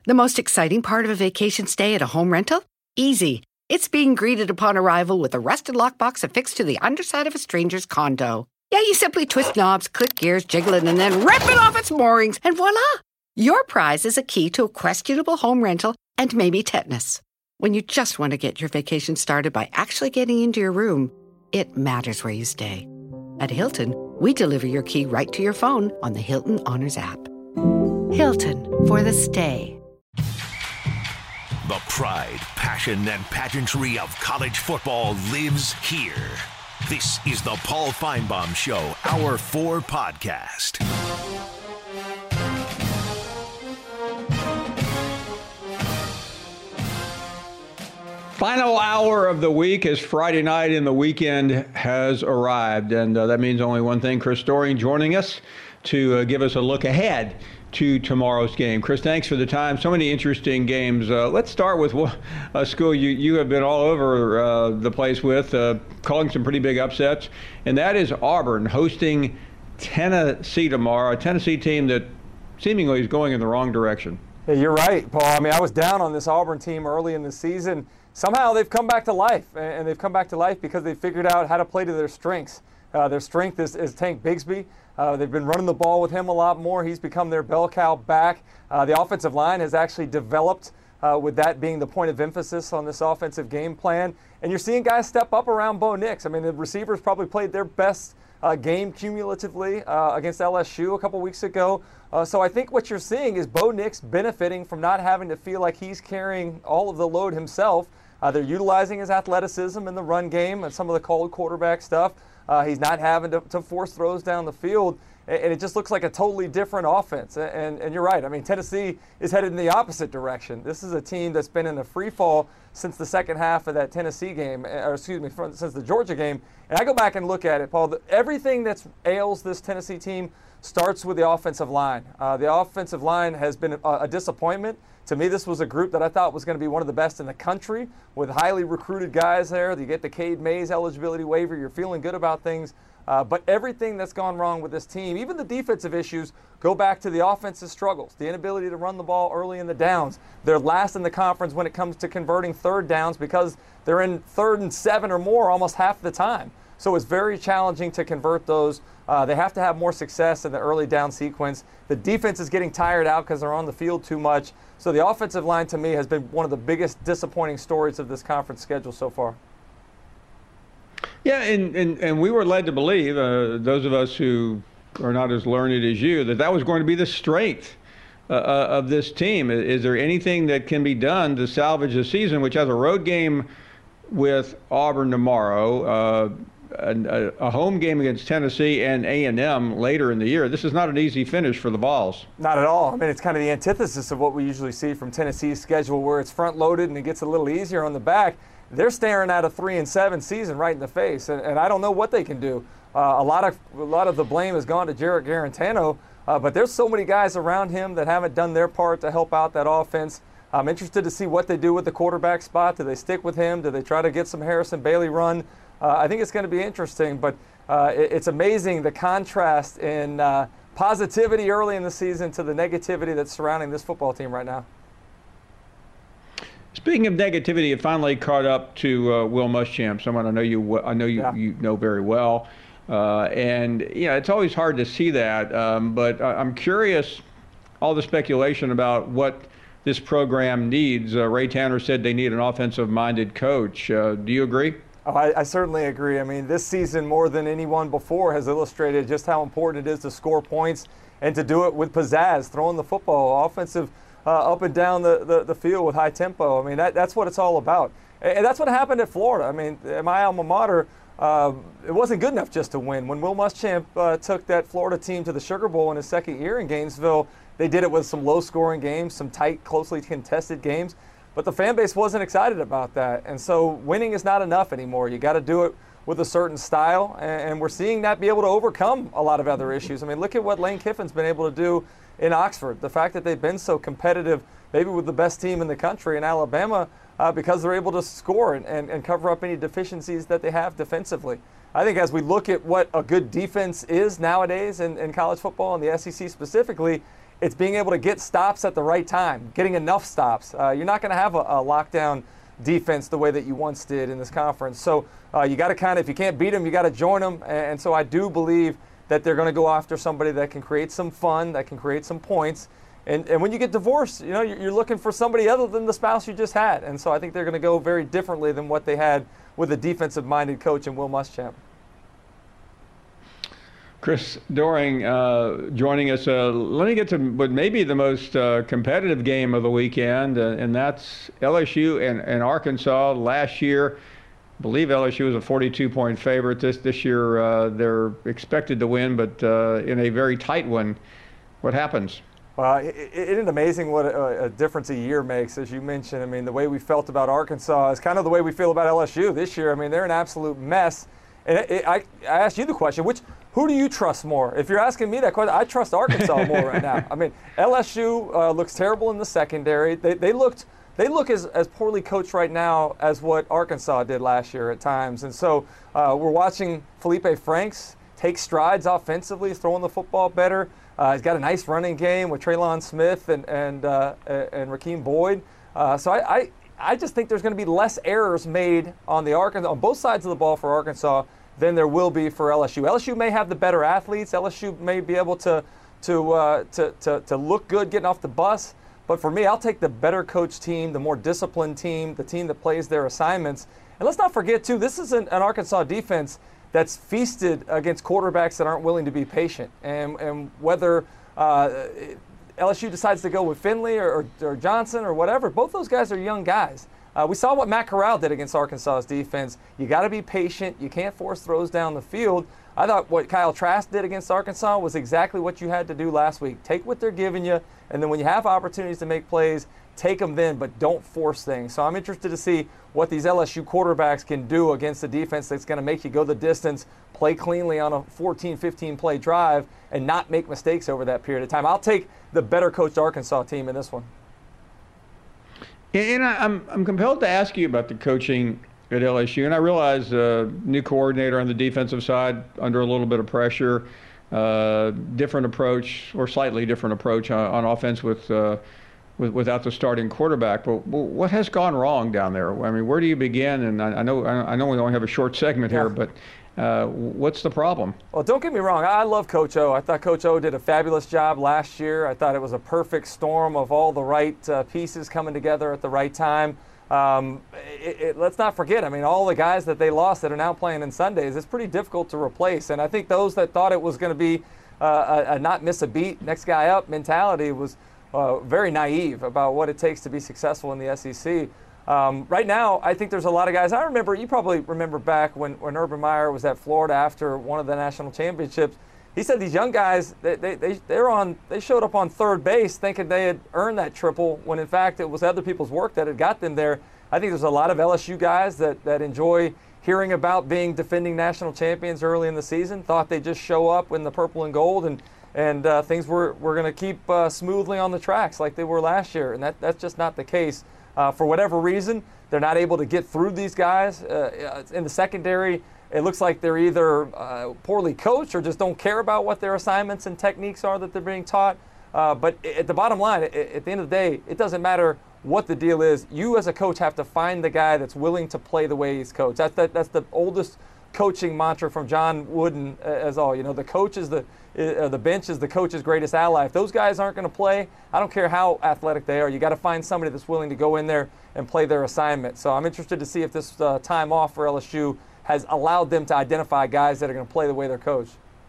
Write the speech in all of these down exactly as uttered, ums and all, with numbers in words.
The most exciting part of a vacation stay at a home rental? Easy. It's being greeted upon arrival with a rusted lockbox affixed to the underside of a stranger's condo. Yeah, you simply twist knobs, click gears, jiggle it, and then rip it off its moorings, and voila! Your prize is a key to a questionable home rental and maybe tetanus. When you just want to get your vacation started by actually getting into your room, it matters where you stay. At Hilton, we deliver your key right to your phone on the Hilton Honors app. Hilton, for the stay. The pride, passion, and pageantry of college football lives here. This is the Paul Finebaum Show, Hour four podcast. Final hour of the week is Friday night and the weekend has arrived. And uh, that means only one thing. Chris Doering joining us to uh, give us a look ahead to tomorrow's game. Chris, thanks for the time. So many interesting games. Uh, let's start with a school you, you have been all over uh, the place with, uh, calling some pretty big upsets, and that is Auburn hosting Tennessee tomorrow, a Tennessee team that seemingly is going in the wrong direction. Yeah, you're right, Paul. I mean, I was down on this Auburn team early in the season. Somehow they've come back to life, and they've come back to life because they figured out how to play to their strengths. Uh, their strength is, is Tank Bigsby. Uh, they've been running the ball with him a lot more. He's become their bell cow back. Uh, the offensive line has actually developed, uh, with that being the point of emphasis on this offensive game plan. And you're seeing guys step up around Bo Nix. I mean, the receivers probably played their best uh, game cumulatively uh, against L S U a couple weeks ago. Uh, so I think what you're seeing is Bo Nix benefiting from not having to feel like he's carrying all of the load himself. Uh, they're utilizing his athleticism in the run game and some of the cold quarterback stuff. Uh, he's not having to, to force throws down the field, and, and it just looks like a totally different offense. And, and you're right. I mean, Tennessee is headed in the opposite direction. This is a team that's been in a free fall since the second half of that Tennessee game, or excuse me, from, since the Georgia game. And I go back and look at it, Paul. The, everything that ails this Tennessee team starts with the offensive line. Uh, the offensive line has been a, a disappointment. To me, this was a group that I thought was going to be one of the best in the country with highly recruited guys there. You get the Cade Mays eligibility waiver. You're feeling good about things. Uh, but everything that's gone wrong with this team, even the defensive issues, go back to the offensive struggles, the inability to run the ball early in the downs. They're last in the conference when it comes to converting third downs because they're in third and seven or more almost half the time. So it's very challenging to convert those. Uh, they have to have more success in the early down sequence. The defense is getting tired out because they're on the field too much. So the offensive line, to me, has been one of the biggest disappointing stories of this conference schedule so far. Yeah, and, and, and we were led to believe, uh, those of us who are not as learned as you, that that was going to be the strength uh, of this team. Is there anything that can be done to salvage the season, which has a road game with Auburn tomorrow, uh, a, a home game against Tennessee and A and M later in the year? This is not an easy finish for the Vols. Not at all. I mean, it's kind of the antithesis of what we usually see from Tennessee's schedule, where it's front-loaded and it gets a little easier on the back. They're staring at a three and seven season right in the face, and, and I don't know what they can do. Uh, a lot of a lot of the blame has gone to Jarrett Garantano, uh, but there's so many guys around him that haven't done their part to help out that offense. I'm interested to see what they do with the quarterback spot. Do they stick with him? Do they try to get some Harrison Bailey run? Uh, I think it's going to be interesting, but uh, it, it's amazing the contrast in uh, positivity early in the season to the negativity that's surrounding this football team right now. Speaking of negativity, it finally caught up to uh, Will Muschamp, someone I know you I know you, yeah. you know very well, uh, and yeah, it's always hard to see that. Um, but I'm curious, all the speculation about what this program needs. Uh, Ray Tanner said they need an offensive-minded coach. Uh, do you agree? Oh, I, I certainly agree. I mean, this season more than anyone before has illustrated just how important it is to score points and to do it with pizzazz, throwing the football, offensive. Uh, up and down the, the, the field with high tempo. I mean, that, that's what it's all about. And that's what happened at Florida. I mean, at my alma mater, uh, it wasn't good enough just to win. When Will Muschamp uh, took that Florida team to the Sugar Bowl in his second year in Gainesville, they did it with some low-scoring games, some tight, closely contested games. But the fan base wasn't excited about that. And so winning is not enough anymore. You got to do it with a certain style, and we're seeing that be able to overcome a lot of other issues. I mean, look at what Lane Kiffin's been able to do in Oxford. The fact that they've been so competitive, maybe with the best team in the country in Alabama, uh, because they're able to score and, and, and cover up any deficiencies that they have defensively. I think as we look at what a good defense is nowadays in, in college football and the S E C specifically, It's being able to get stops at the right time, getting enough stops. Uh, you're not going to have a, a lockdown defense the way that you once did in this conference. So uh, you got to kind of, if you can't beat them, you got to join them. And, and so I do believe that they're going to go after somebody that can create some fun, that can create some points. And, and when you get divorced, you know, you're, you're looking for somebody other than the spouse you just had. And so I think they're going to go very differently than what they had with a defensive-minded coach in Will Muschamp. Chris Doering uh, joining us. Uh, let me get to what may be the most uh, competitive game of the weekend, uh, and that's L S U and, and Arkansas. Last year, I believe L S U was a forty-two point favorite. This this year, uh, they're expected to win, but uh, in a very tight one. What happens? Uh, it, it isn't amazing what a, a difference a year makes, as you mentioned. I mean, the way we felt about Arkansas is kind of the way we feel about L S U this year. I mean, they're an absolute mess. And it, it, I, I asked you the question, which who do you trust more? If you're asking me that question, I trust Arkansas more right now. I mean, L S U uh, looks terrible in the secondary. They, they looked they look as, as poorly coached right now as what Arkansas did last year at times. And so uh, we're watching Felipe Franks take strides offensively, throwing the football better. Uh, he's got a nice running game with Traylon Smith and and uh, and Rakeem Boyd. Uh, so I, I I just think there's going to be less errors made on the Arkansas on both sides of the ball for Arkansas than there will be for L S U. L S U may have the better athletes. L S U may be able to to uh, to, to to look good getting off the bus. But for me, I'll take the better coached team, the more disciplined team, the team that plays their assignments. And let's not forget too, this is an, an Arkansas defense that's feasted against quarterbacks that aren't willing to be patient. And and whether uh, L S U decides to go with Finley or, or, or Johnson or whatever, both those guys are young guys. Uh, we saw what Matt Corral did against Arkansas's defense. You got to be patient. You can't force throws down the field. I thought what Kyle Trask did against Arkansas was exactly what you had to do last week. Take what they're giving you, and then when you have opportunities to make plays, take them then, but don't force things. So I'm interested to see what these L S U quarterbacks can do against a defense that's going to make you go the distance, play cleanly on a fourteen, fifteen play drive, and not make mistakes over that period of time. I'll take the better coached Arkansas team in this one. And I'm I'm compelled to ask you about the coaching at L S U, and I realize uh, new coordinator on the defensive side under a little bit of pressure, uh, different approach or slightly different approach on, on offense with, uh, with without the starting quarterback. But what has gone wrong down there? I mean, where do you begin? And I, I know I know we only have a short segment yeah. here, but uh, what's the problem? Well, don't get me wrong. I love Coach O. I thought Coach O did a fabulous job last year. I thought it was a perfect storm of all the right uh, pieces coming together at the right time. Um, it, it, let's not forget, I mean, all the guys that they lost that are now playing in Sundays, it's pretty difficult to replace. And I think those that thought it was going to be uh, a, a not miss a beat, next guy up mentality was uh, very naive about what it takes to be successful in the S E C. Um, right now, I think there's a lot of guys. I remember, you probably remember back when, when Urban Meyer was at Florida after one of the national championships. He said these young guys, they they they they're on. They showed up on third base thinking they had earned that triple, when in fact it was other people's work that had got them there. I think there's a lot of L S U guys that that enjoy hearing about being defending national champions early in the season. Thought they'd just show up in the purple and gold, and and uh, things were were going to keep uh, smoothly on the tracks like they were last year, and that that's just not the case. Uh, for whatever reason, they're not able to get through these guys uh, in the secondary. It looks like they're either uh, poorly coached or just don't care about what their assignments and techniques are that they're being taught. Uh, but at the bottom line, at the end of the day, it doesn't matter what the deal is. You as a coach have to find the guy that's willing to play the way he's coached. That's, that, that's the oldest coaching mantra from John Wooden uh, as all. You know, the coach is the, uh, the bench is the coach's greatest ally. If those guys aren't going to play, I don't care how athletic they are, you got to find somebody that's willing to go in there and play their assignment. So I'm interested to see if this uh, time off for L S U has allowed them to identify guys that are going to play the way they're coached.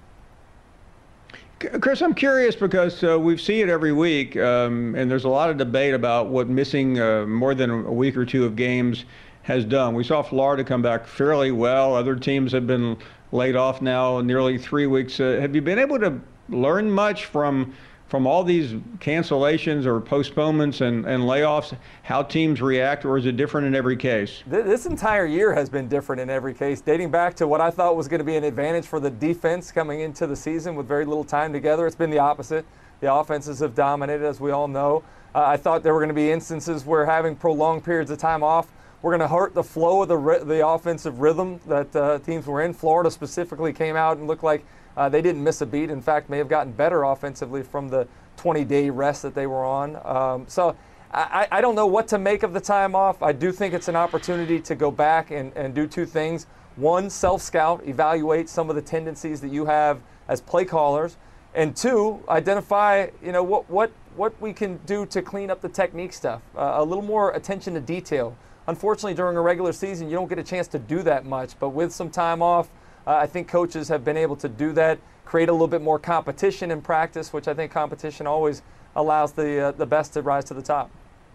Chris, I'm curious because uh, we see it every week, um, and there's a lot of debate about what missing uh, more than a week or two of games has done. We saw Florida come back fairly well. Other teams have been laid off now nearly three weeks. Uh, have you been able to learn much from from all these cancellations or postponements and, and layoffs, how teams react, or is it different in every case? This entire year has been different in every case, dating back to what I thought was going to be an advantage for the defense coming into the season with very little time together. It's been the opposite. The offenses have dominated, as we all know. Uh, I thought there were going to be instances where having prolonged periods of time off were going to hurt the flow of the, the offensive rhythm that uh, teams were in. Florida specifically came out and looked like Uh, they didn't miss a beat. In fact, may have gotten better offensively from the twenty-day rest that they were on. Um, so I, I don't know what to make of the time off. I do think it's an opportunity to go back and, and do two things. One, self-scout, evaluate some of the tendencies that you have as play callers. And two, identify, you know, what what what we can do to clean up the technique stuff. Uh, a little more attention to detail. Unfortunately, during a regular season, you don't get a chance to do that much. But with some time off, uh, I think coaches have been able to do that, create a little bit more competition in practice, which I think competition always allows the uh, the best to rise to the top.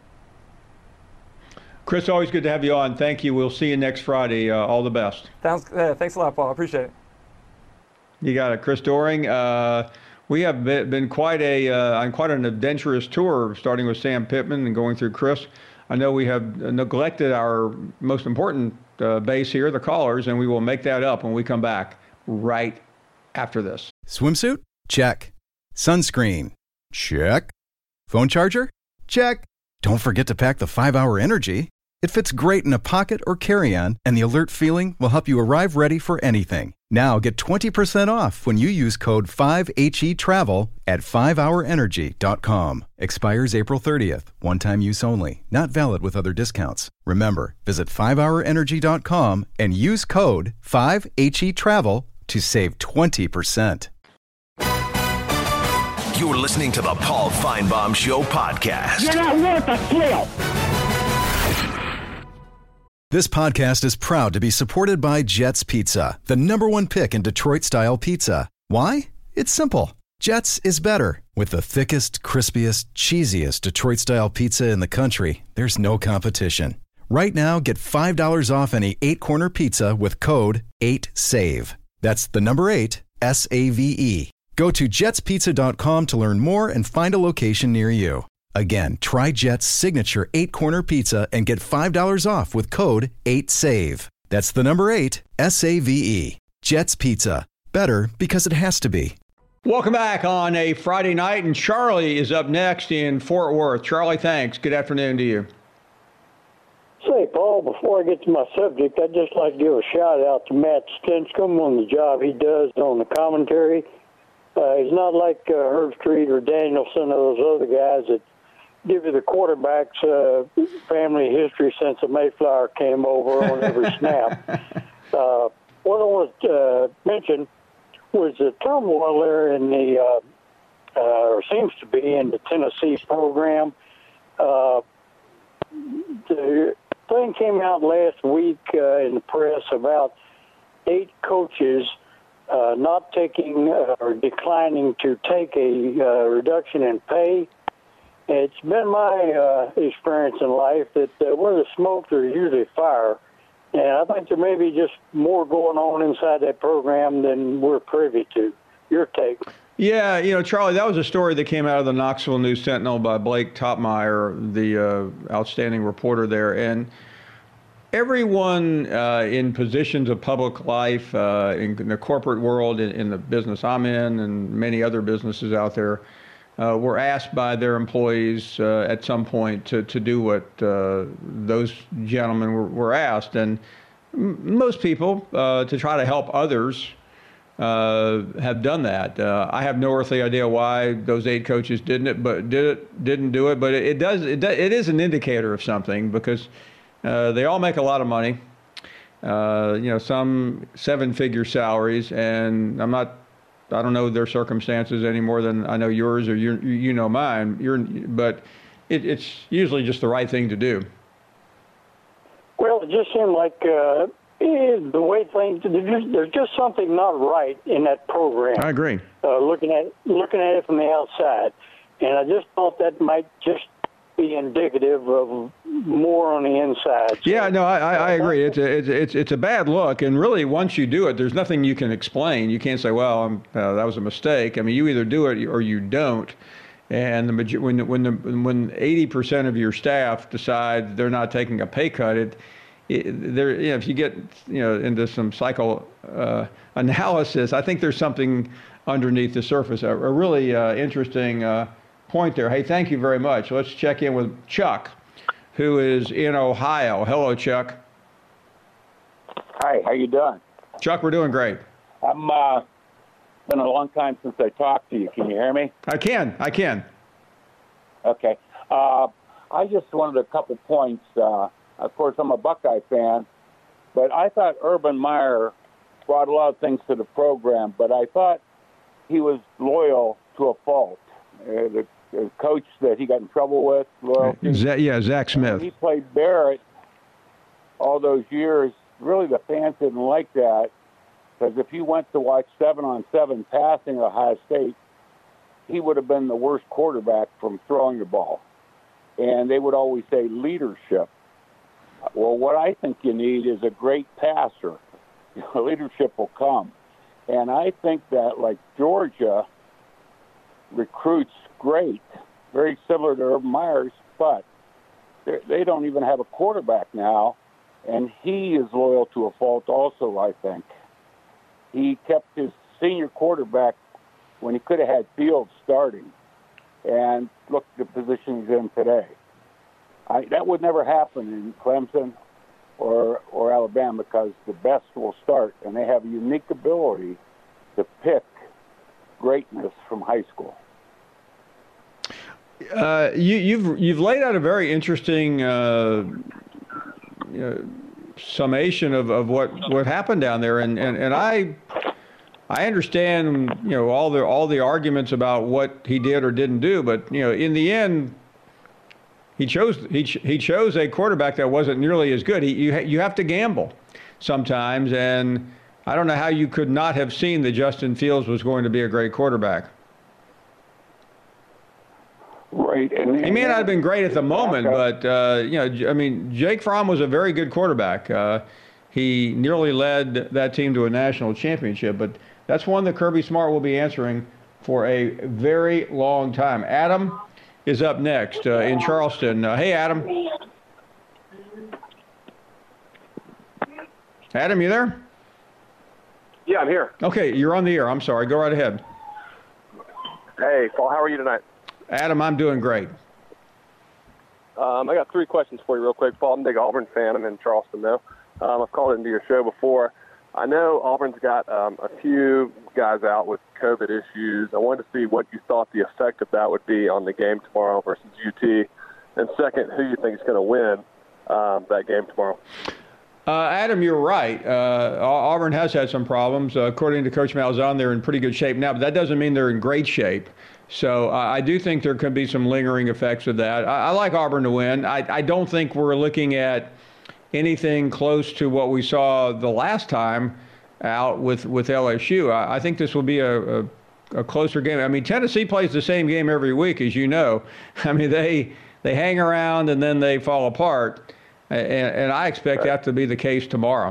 Chris, always good to have you on. Thank you. We'll see you next Friday. Uh, all the best. Sounds, uh, thanks a lot, Paul. I appreciate it. You got it. Chris Doering. Uh, we have been quite a uh, on quite an adventurous tour, starting with Sam Pittman and going through Chris. I know we have neglected our most important uh, base here, the callers, and we will make that up when we come back right after this. Swimsuit? Check. Sunscreen? Check. Phone charger? Check. Don't forget to pack the five hour Energy. It fits great in a pocket or carry-on, and the alert feeling will help you arrive ready for anything. Now get twenty percent off when you use code five H E travel at five hour energy dot com. Expires April thirtieth. One-time use only. Not valid with other discounts. Remember, visit five hour energy dot com and use code five H E travel to save twenty percent. You're listening to the Paul Finebaum Show podcast. You're not worth a flip. This podcast is proud to be supported by Jets Pizza, the number one pick in Detroit-style pizza. Why? It's simple. Jets is better. With the thickest, crispiest, cheesiest Detroit-style pizza in the country, there's no competition. Right now, get five dollars off any eight-corner pizza with code eight save. That's the number eight, S A V E. Go to jets pizza dot com to learn more and find a location near you. Again, try Jet's signature eight-corner pizza and get five dollars off with code eight save. That's the number eight, S A V E. Jet's Pizza. Better because it has to be. Welcome back on a Friday night, and Charlie is up next in Fort Worth. Charlie, thanks. Good afternoon to you. Say, Paul, before I get to my subject, I'd just like to give a shout-out to Matt Stinchcomb on the job he does on the commentary. Uh, he's not like uh, Herb Street or Danielson or those other guys that give you the quarterback's uh, family history since the Mayflower came over on every snap. Uh, what I want to uh, mention was the turmoil there in the, uh, uh, or seems to be in the Tennessee program. Uh, the thing came out last week uh, in the press about eight coaches uh, not taking uh, or declining to take a uh, reduction in pay. It's been my uh, experience in life that uh, where there's smoke, there's usually fire. And I think there may be just more going on inside that program than we're privy to. Your take? Yeah, you know, Charlie, that was a story that came out of the Knoxville News Sentinel by Blake Topmeyer, the uh, outstanding reporter there. And everyone uh, in positions of public life, uh, in, in the corporate world, in, in the business I'm in, and many other businesses out there, uh, were asked by their employees uh, at some point to, to do what uh, those gentlemen were, were asked. And m- most people, uh, to try to help others, uh, have done that. Uh, I have no earthly idea why those eight coaches didn't it, but did it, didn't do it. But it, it does. It, it is an indicator of something, because uh, they all make a lot of money. Uh, you know, some seven-figure salaries, and I'm not. I don't know their circumstances any more than I know yours or you you know mine. You're, but it, it's usually just the right thing to do. Well, it just seemed like uh, the way things there's just, there's just something not right in that program. I agree. Uh, looking at looking at it from the outside, and I just thought that might just be indicative of more on the inside. So, yeah, no, I, I agree. It's a, it's it's it's a bad look, and really, once you do it, there's nothing you can explain. You can't say, "Well, I'm, uh, that was a mistake." I mean, you either do it or you don't. And the when when the when eighty percent of your staff decide they're not taking a pay cut, it, it there you know if you get you know into some psycho uh, analysis, I think there's something underneath the surface. A, a really uh, interesting uh, point there. Hey, thank you very much. Let's check in with Chuck, who is in Ohio. Hello, Chuck. Hi, how you doing? Chuck, we're doing great. I'm uh, been a long time since I talked to you. Can you hear me? I can. I can. Okay. Uh, I just wanted a couple points. Uh, of course, I'm a Buckeye fan, but I thought Urban Meyer brought a lot of things to the program, but I thought he was loyal to a fault. Uh, the, the coach that he got in trouble with, loyalty. Z- yeah, Zach Smith. He played Barrett all those years. Really, the fans didn't like that, because if you went to watch seven on seven passing at Ohio State, he would have been the worst quarterback from throwing the ball. And they would always say leadership. Well, what I think you need is a great passer. Leadership will come. And I think that, like Georgia, recruits great, very similar to Urban Meyer's, but they don't even have a quarterback now. And he is loyal to a fault also, I think. He kept his senior quarterback when he could have had Fields starting. And look at the position he's in today. I, that would never happen in Clemson or or Alabama, because the best will start, and they have a unique ability to pick greatness from high school. Uh, you, you've you've laid out a very interesting uh, you know, summation of, of what, what happened down there, and, and, and I I understand you know all the all the arguments about what he did or didn't do, but you know in the end he chose he he chose a quarterback that wasn't nearly as good. He you ha- you have to gamble sometimes, and I don't know how you could not have seen that Justin Fields was going to be a great quarterback. Right. And he may not have been great at the moment, but, uh, you know, I mean, Jake Fromm was a very good quarterback. Uh, he nearly led that team to a national championship, but that's one that Kirby Smart will be answering for a very long time. Adam is up next uh, in Charleston. Uh, hey, Adam. Adam, you there? Yeah, I'm here. Okay, you're on the air. I'm sorry. Go right ahead. Hey, Paul, how are you tonight? Adam, I'm doing great. Um, I got three questions for you real quick, Paul. I'm a big Auburn fan. I'm in Charleston, though. Um, I've called into your show before. I know Auburn's got um, a few guys out with COVID issues. I wanted to see what you thought the effect of that would be on the game tomorrow versus U T. And second, who you think is going to win um, that game tomorrow? Uh, Adam, you're right. Uh, Auburn has had some problems. Uh, according to Coach Malzahn, they're in pretty good shape now, but that doesn't mean they're in great shape. So uh, I do think there could be some lingering effects of that. I, I like Auburn to win. I, I don't think we're looking at anything close to what we saw the last time out with, with L S U. I, I think this will be a, a, a closer game. I mean, Tennessee plays the same game every week, as you know. I mean, they they hang around and then they fall apart. And, and I expect that to be the case tomorrow.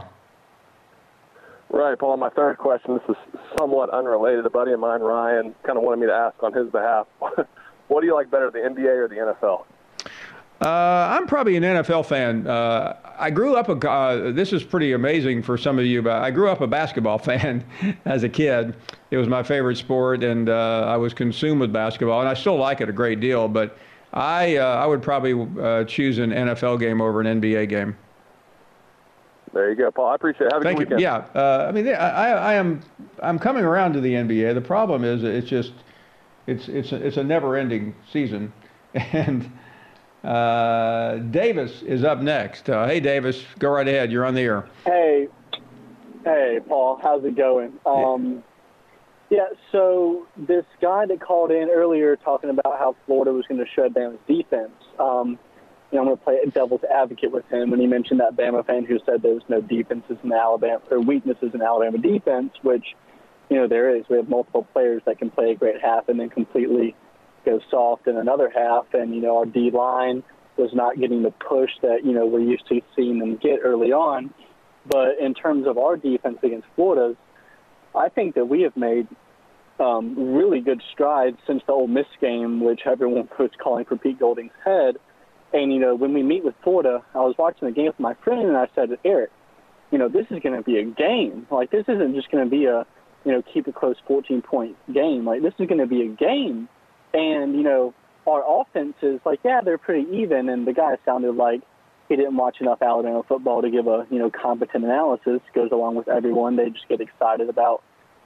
Right, Paul. My third question, this is somewhat unrelated. A buddy of mine, Ryan, kind of wanted me to ask on his behalf. What do you like better, the N B A or the N F L? Uh, I'm probably an N F L fan. Uh, I grew up, a, uh, this is pretty amazing for some of you, but I grew up a basketball fan as a kid. It was my favorite sport, and uh, I was consumed with basketball, and I still like it a great deal. But I, uh, I would probably uh, choose an N F L game over an N B A game. There you go, Paul. I appreciate it. Have a Thank good weekend. You. Yeah, uh, I mean, I, I am, I'm coming around to the N B A. The problem is, it's just, it's, it's, a, it's a never-ending season, and uh, Davis is up next. Uh, hey, Davis, go right ahead. You're on the air. Hey, hey, Paul. How's it going? Um, yeah. So this guy that called in earlier talking about how Florida was going to shut down his defense. Um, You know, I'm going to play devil's advocate with him when he mentioned that Bama fan who said there was no defenses in Alabama or weaknesses in Alabama defense, which, you know, there is. We have multiple players that can play a great half and then completely go soft in another half. And, you know, our D-line was not getting the push that, you know, we're used to seeing them get early on. But in terms of our defense against Florida's, I think that we have made um, really good strides since the Ole Miss game, which everyone was calling for Pete Golding's head. And, you know, when we meet with Florida, I was watching the game with my friend, and I said, Eric, you know, this is going to be a game. Like, this isn't just going to be a, you know, keep a close fourteen-point game. Like, this is going to be a game. And, you know, our offense is like, yeah, they're pretty even. And the guy sounded like he didn't watch enough Alabama football to give a, you know, competent analysis. Goes along with everyone. They just get excited about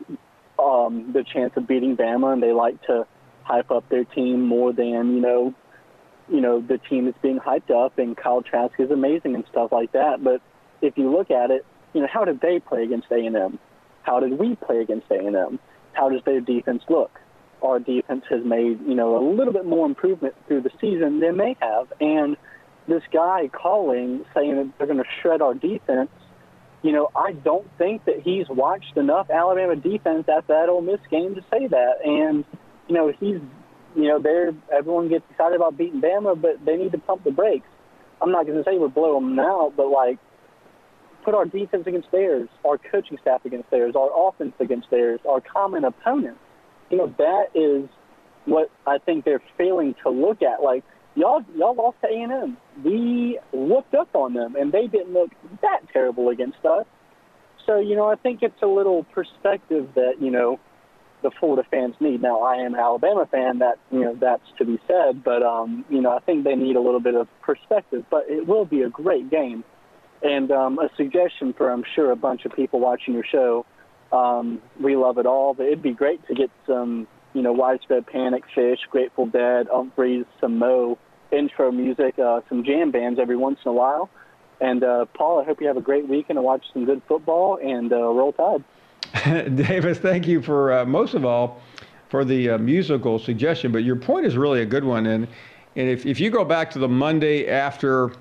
um, the chance of beating Bama, and they like to hype up their team more than, you know, you know, the team that's being hyped up, and Kyle Trask is amazing and stuff like that. But if you look at it, you know, how did they play against A and M? How did we play against A and M? How does their defense look? Our defense has made, you know, a little bit more improvement through the season than they have. And this guy calling, saying that they're going to shred our defense, you know, I don't think that he's watched enough Alabama defense after that Ole Miss game to say that. And, you know, he's, you know, they're, everyone gets excited about beating Bama, but they need to pump the brakes. I'm not going to say we're blowing them out, but, like, put our defense against theirs, our coaching staff against theirs, our offense against theirs, our common opponents. You know, that is what I think they're failing to look at. Like, y'all y'all lost to A and M. We whooped up on them, and they didn't look that terrible against us. So, you know, I think it's a little perspective that, you know, the Florida fans need. Now, I am an Alabama fan. That, you know, that's to be said. But, um, you know, I think they need a little bit of perspective. But it will be a great game. And um, a suggestion for, I'm sure, a bunch of people watching your show, um, we love it all, but it'd be great to get some, you know, Widespread Panic, Fish, Grateful Dead, Humphreys, some Mo, intro music, uh, some jam bands every once in a while. And, uh, Paul, I hope you have a great weekend and watch some good football, and uh, roll Tide. Davis, thank you for, uh, most of all, for the uh, musical suggestion. But your point is really a good one. And, and if, if you go back to the Monday after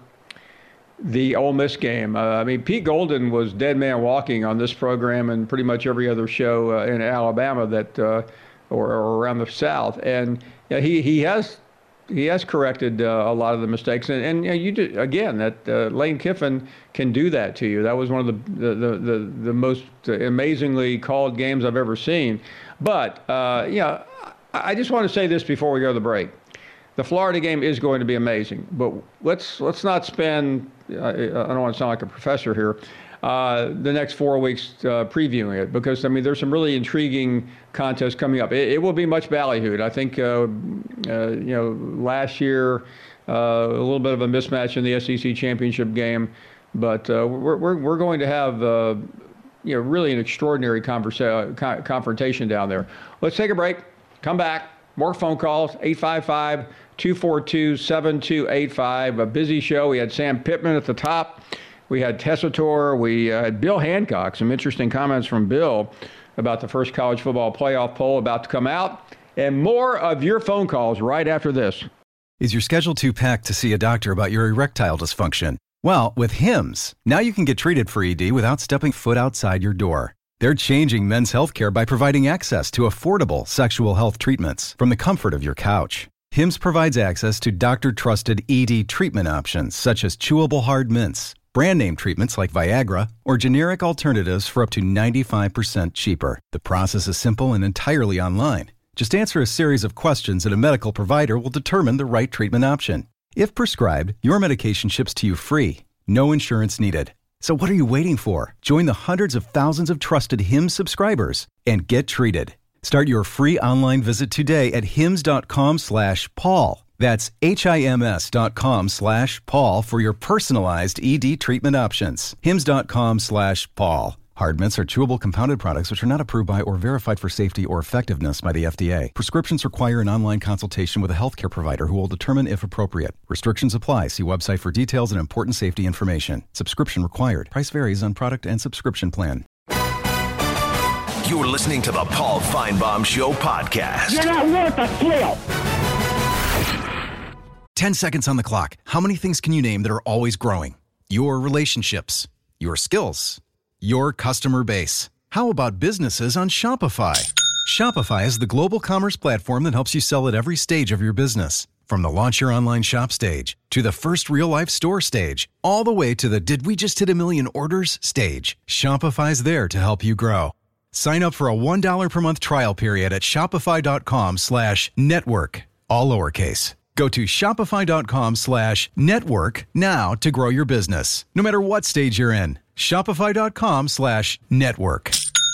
the Ole Miss game, uh, I mean, Pete Golden was dead man walking on this program and pretty much every other show uh, in Alabama that, uh, or, or around the South, and you know, he he has he has corrected uh, a lot of the mistakes, and, and you know, you do, again, that uh, Lane Kiffin can do that to you. That was one of the the the, the, the most amazingly called games I've ever seen. But uh, yeah, I just want to say this before we go to the break. The Florida game is going to be amazing, but let's let's not spend, I, I don't want to sound like a professor here, uh, the next four weeks uh, previewing it, because, I mean, there's some really intriguing contests coming up. It, it will be much ballyhooed. I think, uh, uh, you know, last year, uh, a little bit of a mismatch in the S E C championship game, but uh, we're, we're, we're going to have, uh, you know, really an extraordinary conversa- con- confrontation down there. Let's take a break, come back. More phone calls, eight five five, two four two, seven two eight five. A busy show. We had Sam Pittman at the top. We had Tessitore. We uh, had Bill Hancock. Some interesting comments from Bill about the first college football playoff poll about to come out. And more of your phone calls right after this. Is your schedule too packed to see a doctor about your erectile dysfunction? Well, with Hims, now you can get treated for E D without stepping foot outside your door. They're changing men's healthcare by providing access to affordable sexual health treatments from the comfort of your couch. Hims provides access to doctor-trusted E D treatment options such as chewable hard mints, brand name treatments like Viagra, or generic alternatives for up to ninety-five percent cheaper. The process is simple and entirely online. Just answer a series of questions and a medical provider will determine the right treatment option. If prescribed, your medication ships to you free. No insurance needed. So what are you waiting for? Join the hundreds of thousands of trusted Hims subscribers and get treated. Start your free online visit today at hims.com slash Paul. That's H-I-M-S dot com slash Paul for your personalized E D treatment options. Hims.com slash Paul. Hard mints are chewable compounded products which are not approved by or verified for safety or effectiveness by the F D A. Prescriptions require an online consultation with a healthcare provider who will determine if appropriate. Restrictions apply. See website for details and important safety information. Subscription required. Price varies on product and subscription plan. You're listening to the Paul Feinbaum Show podcast. You're not worth a flip. Ten seconds on the clock. How many things can you name that are always growing? Your relationships, your skills, your customer base. How about businesses on Shopify? Shopify is the global commerce platform that helps you sell at every stage of your business. From the launch your online shop stage, to the first real-life store stage, all the way to the did we just hit a million orders stage. Shopify's there to help you grow. Sign up for a one dollar per month trial period at shopify.com slash network, all lowercase. Go to shopify.com slash network now to grow your business, no matter what stage you're in. Shopify.com slash network.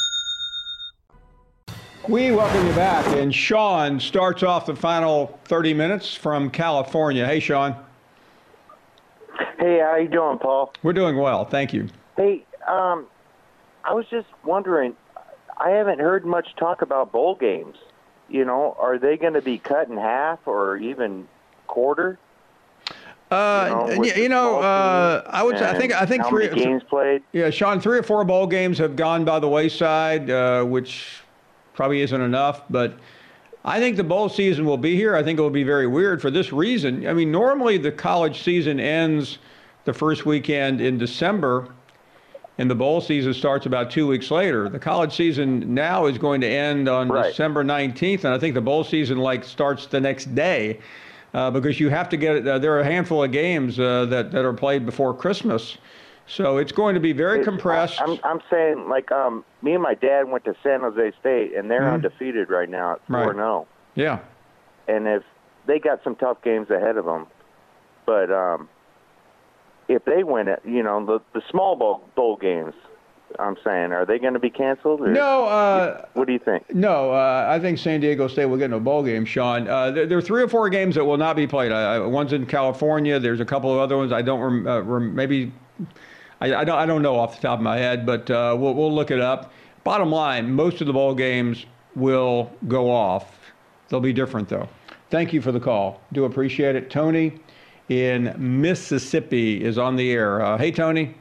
We welcome you back, and Sean starts off the final thirty minutes from California. Hey, Sean. Hey, how you doing, Paul? We're doing well, thank you. Hey, um, I was just wondering, I haven't heard much talk about bowl games. You know, are they going to be cut in half or even quarter? Uh, you know, you know uh, I would say, I think I think how three many games played. Yeah, Sean, three or four bowl games have gone by the wayside, uh, which probably isn't enough. But I think the bowl season will be here. I think it will be very weird for this reason. I mean, normally the college season ends the first weekend in December, and the bowl season starts about two weeks later. The college season now is going to end on right. December nineteenth, and I think the bowl season like starts the next day. Uh, because you have to get, uh, there are a handful of games uh, that, that are played before Christmas. So it's going to be very It's, compressed. I'm, I'm saying, like, um, me and my dad went to San Jose State, and they're Mhm. undefeated right now at four and oh. Yeah. And if they got some tough games ahead of them, but um, if they win it, you know, the, the small bowl, bowl games, I'm saying, are they going to be canceled? Or No. Uh, what do you think? No, uh, I think San Diego State will get in a bowl game, Sean. Uh, there, there are three or four games that will not be played. Uh, one's in California. There's a couple of other ones. I don't rem- uh, rem- maybe I, I don't I don't know off the top of my head, but uh, we'll we'll look it up. Bottom line, most of the bowl games will go off. They'll be different though. Thank you for the call. Do appreciate it. Tony in Mississippi is on the air. Uh, hey, Tony.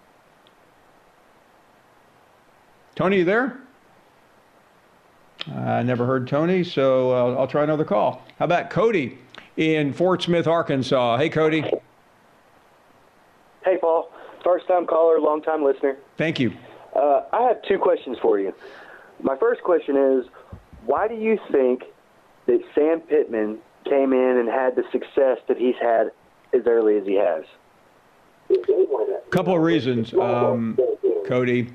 Tony, you there? I never heard Tony, so uh, I'll try another call. How about Cody in Fort Smith, Arkansas? Hey, Cody. Hey, Paul. First-time caller, long-time listener. Thank you. Uh, I have two questions for you. My first question is, why do you think that Sam Pittman came in and had the success that he's had as early as he has? A couple of reasons, um, Cody.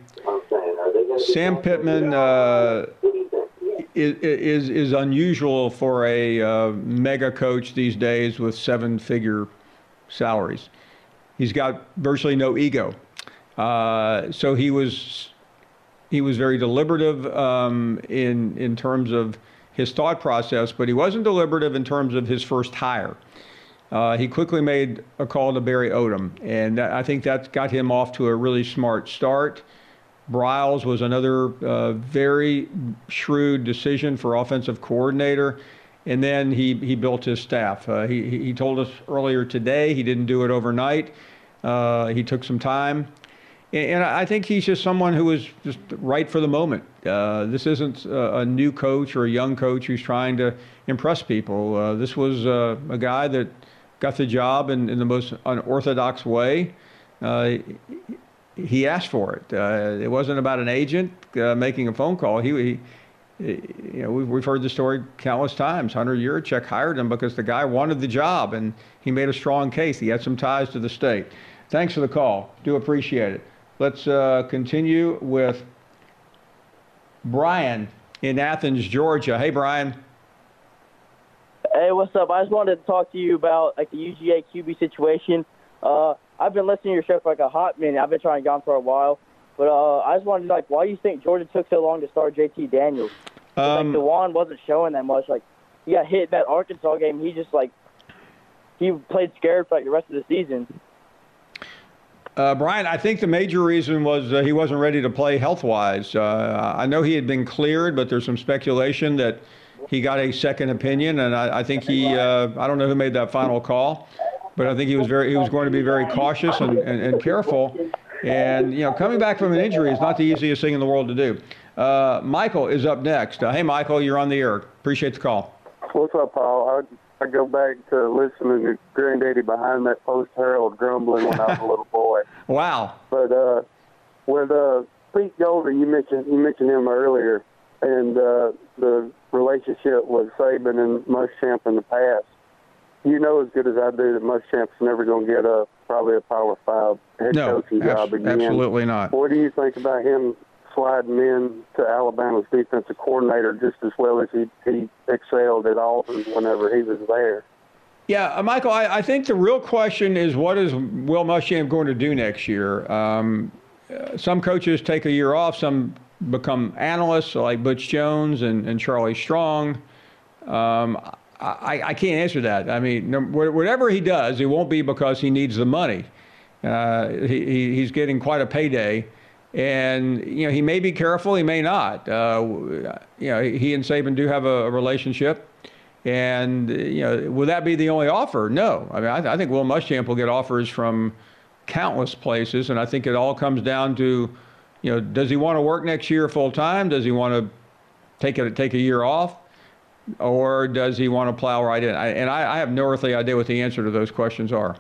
Sam Pittman uh, is, is is unusual for a uh, mega coach these days with seven-figure salaries. He's got virtually no ego, uh, so he was he was very deliberative um, in in terms of his thought process, but he wasn't deliberative in terms of his first hire. Uh, he quickly made a call to Barry Odom, and that, I think that got him off to a really smart start. Bryles was another uh, very shrewd decision for offensive coordinator, and then he, he built his staff. Uh, he, he told us earlier today he didn't do it overnight. Uh, he took some time, and, and I think he's just someone who was just right for the moment. Uh, this isn't a, a new coach or a young coach who's trying to impress people. Uh, this was uh, a guy that got the job in, in the most unorthodox way. Uh, he asked for it. Uh, it wasn't about an agent uh, making a phone call. He, he you know, we've, we've heard the story countless times. Hunter Yurachek hired him because the guy wanted the job, and he made a strong case. He had some ties to the state. Thanks for the call. Do appreciate it. Let's uh, continue with Brian in Athens, Georgia. Hey, Brian. Hey, what's up? I just wanted to talk to you about like the U G A Q B situation. Uh, I've been listening to your show for like a hot minute. I've been trying to get on for a while, but uh, I just wanted to like, why do you think Georgia took so long to start J T Daniels? Um, like DeJuan wasn't showing that much. Like he got hit in that Arkansas game. He just like he played scared for like the rest of the season. Uh, Brian, I think the major reason was uh, he wasn't ready to play health-wise. Uh, I know he had been cleared, but there's some speculation that he got a second opinion, and I, I think he, uh, I don't know who made that final call, but I think he was very, he was going to be very cautious and, and, and careful. And, you know, coming back from an injury is not the easiest thing in the world to do. Uh, Michael is up next. Uh, hey, Michael, you're on the air. Appreciate the call. What's up, Paul? I, I go back to listening to Granddaddy behind that post Herald grumbling when I was a little boy. Wow. But uh, with uh, Pete Golding, you mentioned you mentioned him earlier, and uh, the relationship with Saban and Muschamp in the past. You know as good as I do that Muschamp's never going to get a probably a Power Five head No, coaching abs- job again. absolutely not. What do you think about him sliding in to Alabama's defensive coordinator just as well as he, he excelled at Auburn whenever he was there? Yeah, uh, Michael, I, I think the real question is what is Will Muschamp going to do next year? Um, uh, some coaches take a year off. Some become analysts like Butch Jones and, and Charlie Strong. Um, I, I can't answer that. I mean, no, whatever he does, it won't be because he needs the money. Uh, he, he's getting quite a payday. And, you know, he may be careful, he may not. Uh, you know, he and Saban do have a, a relationship. And, you know, will that be the only offer? No. I mean, I, I think Will Muschamp will get offers from countless places. And I think it all comes down to, you know, does he want to work next year full time? Does he want to take a, take a year off? Or does he want to plow right in? I, and I, I have no earthly idea what the answer to those questions are.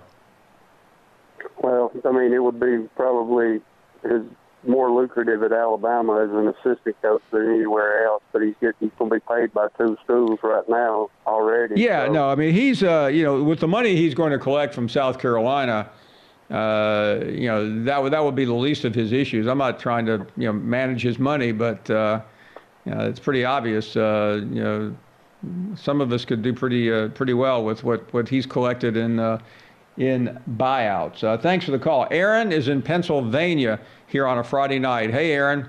Well, I mean, it would be probably his more lucrative at Alabama as an assistant coach than anywhere else, but he's getting, he's going to be paid by two schools right now already. Yeah, so. no, I mean, he's, uh, you know, with the money he's going to collect from South Carolina, uh, you know, that would, that would be the least of his issues. I'm not trying to, you know, manage his money, but, uh, you know, it's pretty obvious, uh, you know, some of us could do pretty, uh, pretty well with what, what he's collected in, uh, in buyouts. Uh, thanks for the call. Aaron is in Pennsylvania here on a Friday night. Hey, Aaron.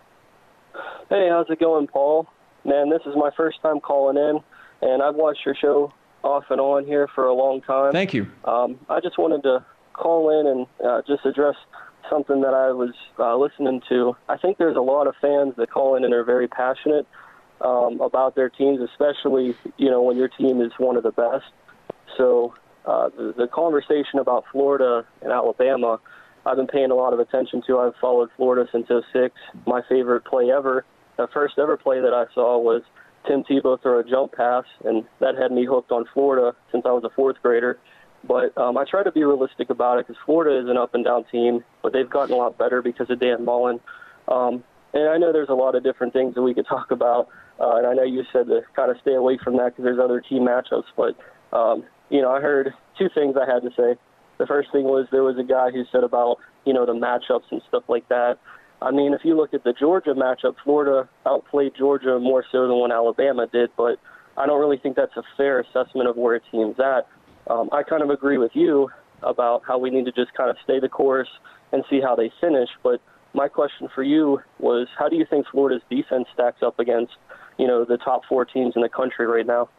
Hey, how's it going, Paul? Man, this is my first time calling in, and I've watched your show off and on here for a long time. Thank you. Um, I just wanted to call in and uh, just address something that I was uh, listening to. I think there's a lot of fans that call in and are very passionate um, about their teams, especially, you know, when your team is one of the best. So uh, the, the conversation about Florida and Alabama, I've been paying a lot of attention to. I've followed Florida since oh six. My favorite play ever, the first ever play that I saw was Tim Tebow throw a jump pass, and that had me hooked on Florida since I was a fourth grader. But um, I try to be realistic about it because Florida is an up-and-down team, but they've gotten a lot better because of Dan Mullen. Um, and I know there's a lot of different things that we could talk about, uh, and I know you said to kind of stay away from that because there's other team matchups. But, um, you know, I heard two things I had to say. The first thing was there was a guy who said about, you know, the matchups and stuff like that. I mean, if you look at the Georgia matchup, Florida outplayed Georgia more so than when Alabama did, but I don't really think that's a fair assessment of where a team's at. Um, I kind of agree with you about how we need to just kind of stay the course and see how they finish, but my question for you was, how do you think Florida's defense stacks up against, you know, the top four teams in the country right now?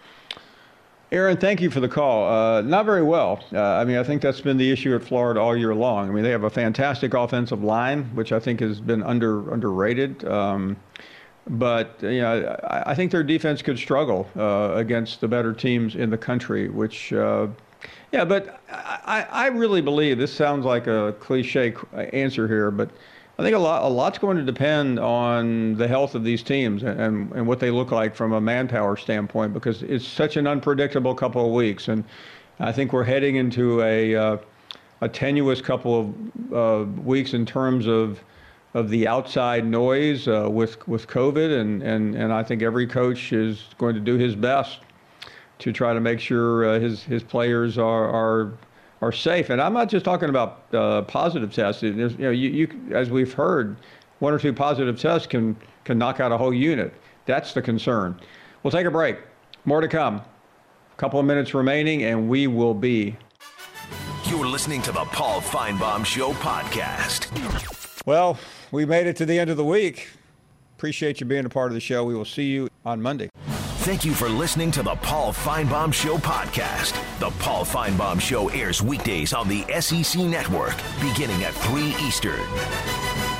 Aaron, thank you for the call. Uh, not very well. Uh, I mean, I think that's been the issue at Florida all year long. I mean, they have a fantastic offensive line, which I think has been under underrated. Um, but, you know, I, I think their defense could struggle uh, against the better teams in the country, which, uh, yeah, but I, I really believe, this sounds like a cliche answer here, but I think a lot, a lot's going to depend on the health of these teams and, and what they look like from a manpower standpoint, because it's such an unpredictable couple of weeks. And I think we're heading into a, uh, a tenuous couple of uh, weeks in terms of of the outside noise uh, with with COVID. And, and, and I think every coach is going to do his best to try to make sure uh, his, his players are, are are safe. And I'm not just talking about uh, positive tests. There's, you know, you, you, as we've heard, one or two positive tests can, can knock out a whole unit. That's the concern. We'll take a break. More to come. A couple of minutes remaining, and we will be. You're listening to the Paul Finebaum Show podcast. Well, we made it to the end of the week. Appreciate you being a part of the show. We will see you on Monday. Thank you for listening to the Paul Finebaum Show podcast. The Paul Finebaum Show airs weekdays on the S E C Network, beginning at three Eastern.